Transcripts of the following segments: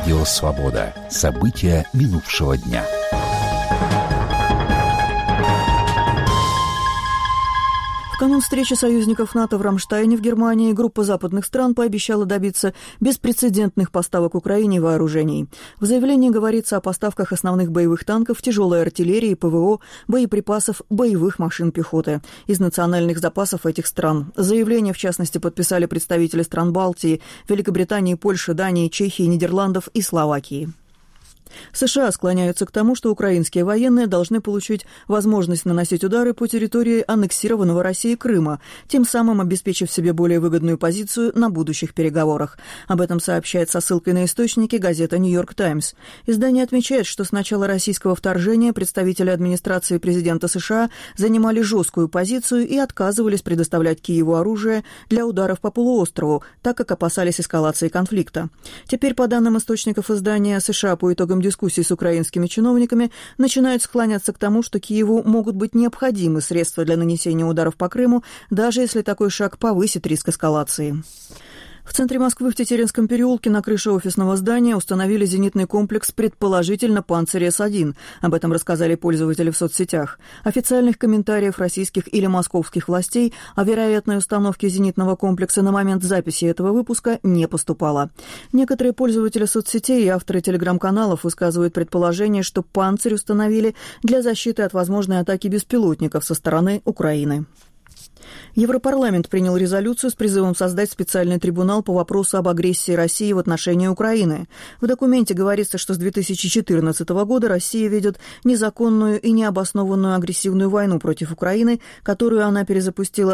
Радио «Свобода». События минувшего дня. В канун встречи союзников НАТО в Рамштайне в Германии группа западных стран пообещала добиться беспрецедентных поставок Украине вооружений. В заявлении говорится о поставках основных боевых танков, тяжелой артиллерии, ПВО, боеприпасов, боевых машин пехоты из национальных запасов этих стран. Заявление, в частности, подписали представители стран Балтии, Великобритании, Польши, Дании, Чехии, Нидерландов и Словакии. США склоняются к тому, что украинские военные должны получить возможность наносить удары по территории аннексированного Россией Крыма, тем самым обеспечив себе более выгодную позицию на будущих переговорах. Об этом сообщает со ссылкой на источники газета «Нью-Йорк Таймс». Издание отмечает, что с начала российского вторжения представители администрации президента США занимали жесткую позицию и отказывались предоставлять Киеву оружие для ударов по полуострову, так как опасались эскалации конфликта. Теперь, по данным источников издания, США по итогам дискуссий с украинскими чиновниками начинают склоняться к тому, что Киеву могут быть необходимы средства для нанесения ударов по Крыму, даже если такой шаг повысит риск эскалации. В центре Москвы в Тетеринском переулке на крыше офисного здания установили зенитный комплекс, предположительно «Панцирь С-1». Об этом рассказали пользователи в соцсетях. Официальных комментариев российских или московских властей о вероятной установке зенитного комплекса на момент записи этого выпуска не поступало. Некоторые пользователи соцсетей и авторы телеграм-каналов высказывают предположение, что «Панцирь» установили для защиты от возможной атаки беспилотников со стороны Украины. Европарламент принял резолюцию с призывом создать специальный трибунал по вопросу об агрессии России в отношении Украины. В документе говорится, что с 2014 года Россия ведет незаконную и необоснованную агрессивную войну против Украины, которую она перезапустила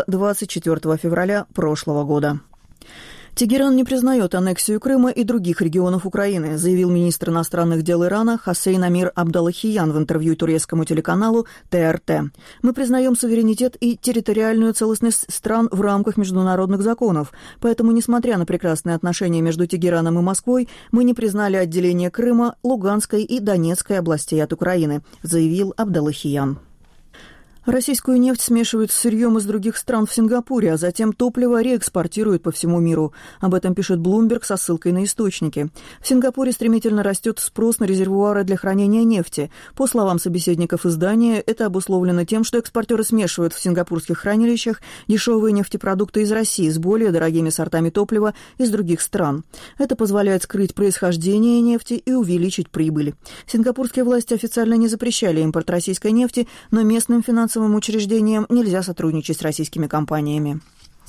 24 февраля прошлого года. Тегеран не признает аннексию Крыма и других регионов Украины, заявил министр иностранных дел Ирана Хоссейн Амир Абдаллахиян в интервью турецкому телеканалу ТРТ. «Мы признаем суверенитет и территориальную целостность стран в рамках международных законов, поэтому, несмотря на прекрасные отношения между Тегераном и Москвой, мы не признали отделение Крыма, Луганской и Донецкой областей от Украины», заявил Абдаллахиян. Российскую нефть смешивают с сырьем из других стран в Сингапуре, а затем топливо реэкспортируют по всему миру. Об этом пишет Bloomberg со ссылкой на источники. В Сингапуре стремительно растет спрос на резервуары для хранения нефти. По словам собеседников издания, это обусловлено тем, что экспортеры смешивают в сингапурских хранилищах дешевые нефтепродукты из России с более дорогими сортами топлива из других стран. Это позволяет скрыть происхождение нефти и увеличить прибыль. Сингапурские власти официально не запрещали импорт российской нефти, но местным финансовым учреждениям нельзя сотрудничать с российскими компаниями.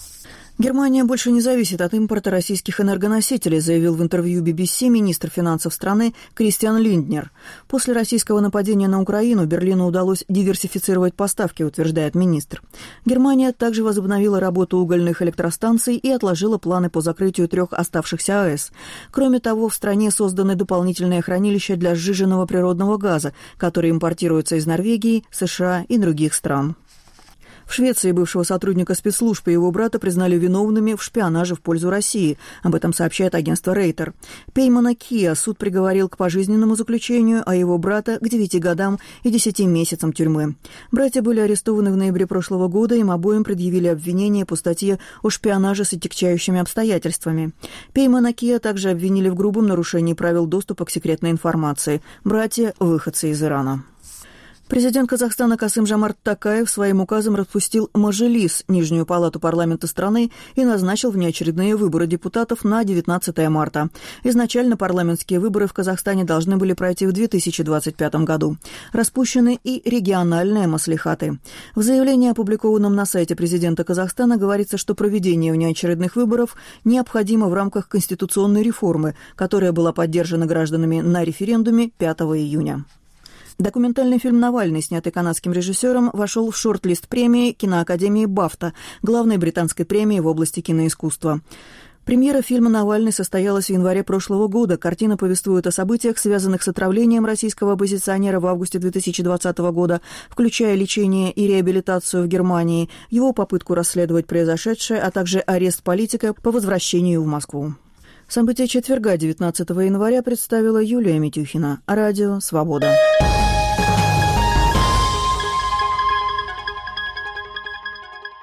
Германия больше не зависит от импорта российских энергоносителей, заявил в интервью BBC министр финансов страны Кристиан Линднер. После российского нападения на Украину Берлину удалось диверсифицировать поставки, утверждает министр. Германия также возобновила работу угольных электростанций и отложила планы по закрытию 3 оставшихся АЭС. Кроме того, в стране созданы дополнительные хранилища для сжиженного природного газа, который импортируется из Норвегии, США и других стран. В Швеции бывшего сотрудника спецслужб и его брата признали виновными в шпионаже в пользу России. Об этом сообщает агентство Рейтер. Пеймана Киа суд приговорил к пожизненному заключению, а его брата – к 9 годам и 10 месяцам тюрьмы. Братья были арестованы в ноябре прошлого года, им обоим предъявили обвинение по статье о шпионаже с отягчающими обстоятельствами. Пеймана Киа также обвинили в грубом нарушении правил доступа к секретной информации. Братья – выходцы из Ирана. Президент Казахстана Касым-Жомарт Токаев своим указом распустил Мажилис, нижнюю палату парламента страны, и назначил внеочередные выборы депутатов на 19 марта. Изначально парламентские выборы в Казахстане должны были пройти в 2025 году. Распущены и региональные маслихаты. В заявлении, опубликованном на сайте президента Казахстана, говорится, что проведение внеочередных выборов необходимо в рамках конституционной реформы, которая была поддержана гражданами на референдуме 5 июня. Документальный фильм «Навальный», снятый канадским режиссером, вошел в шорт-лист премии киноакадемии «Бафта», главной британской премии в области киноискусства. Премьера фильма «Навальный» состоялась в январе прошлого года. Картина повествует о событиях, связанных с отравлением российского оппозиционера в августе 2020 года, включая лечение и реабилитацию в Германии, его попытку расследовать произошедшее, а также арест политика по возвращению в Москву. События четверга, 19 января, представила Юлия Митюхина. Радио «Свобода».